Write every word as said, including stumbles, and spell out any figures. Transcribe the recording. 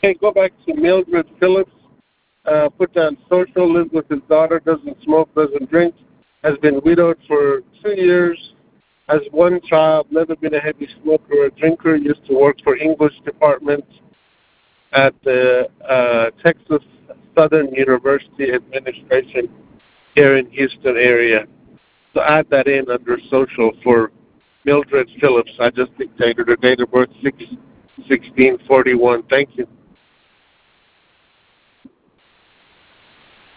Okay, go back to Mildred Phillips. Uh, put down social, lives with his daughter, doesn't smoke, doesn't drink, has been widowed for two years, has one child, never been a heavy smoker or drinker, used to work for English department at the uh, Texas Southern University Administration here in Houston area. So add that in under social for Mildred Phillips. I just dictated her date of birth, six sixteen forty one. Thank you.